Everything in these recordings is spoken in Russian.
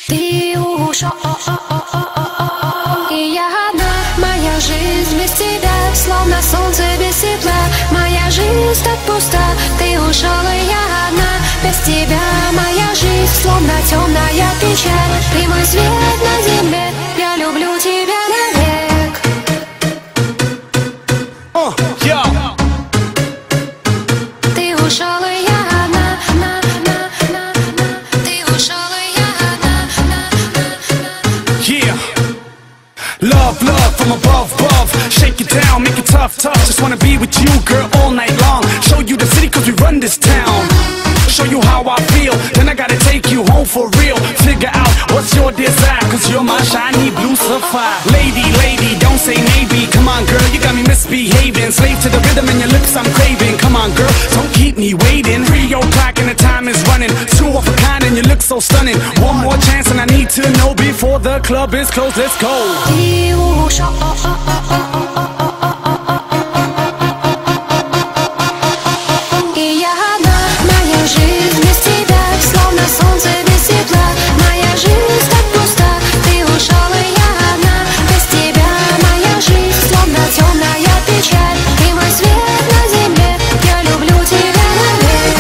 Ты ушел, и я одна. Моя жизнь без тебя, словно солнце без тепла. Моя жизнь так пуста, ты ушел, и я одна. Без тебя моя жизнь, словно темная печаль. Ты мой свет на земле, я люблю тебя навек. Ты ушел, и я одна. Ты ушел, и я одна. Yeah. Love, love from above, above. Shake it down, make it tough, tough. Just wanna be with you, girl, all night long. Show you the city cause we run this town. Show you how I feel, then I gotta take you home for real. Figure out what's your desire, cause you're my shiny blue sapphire. Lady, lady, don't say maybe. Come on girl, you got me misbehaving. Slave to the rhythm and your lips I'm craving. Come on girl, don't keep me waiting. 3 o'clock and the time is running. 2 of a kind and you look so stunning. One more chance and I need to know before the club is closed, let's go. Ты ушел, и я одна. Моя жизнь без тебя, словно солнце без тепла. Моя жизнь так пуста, ты ушел, и я одна. Без тебя моя жизнь, словно темная печаль. Ты мой свет на земле, я люблю тебя навек.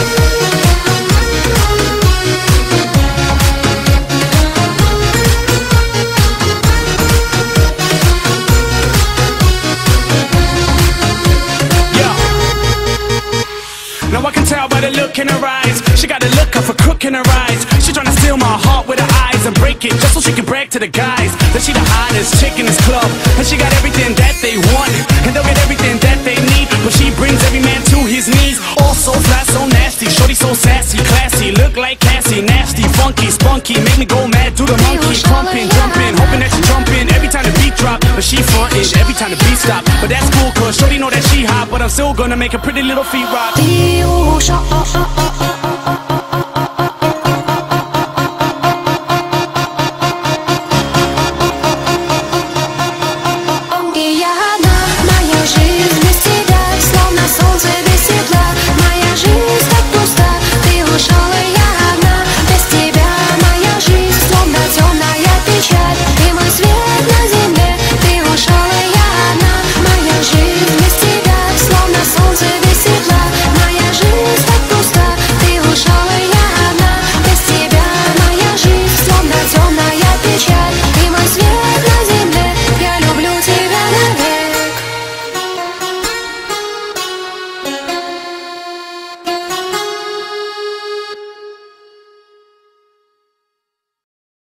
Now I can tell by the look in her eyes. She got a look of a crook in her eyes. She tryna steal my heart with her eyes and break it just so she can brag to the guys that she the hottest chick in this club. And she got everything that they want, and they'll get everything that they need. But she brings every man to his knees. All so fly, so nasty. Shorty so sassy, classy. Look like Cassie, nasty, funky, spunky. Make me go mad, do the monkey. Pumping, jumping, hoping that you jumping every time the beat drop. But she frontin' every time the beat stop. But that's cool cause Shorty know that she hot. But I'm still gonna make her pretty little feet rock. Ты ушел,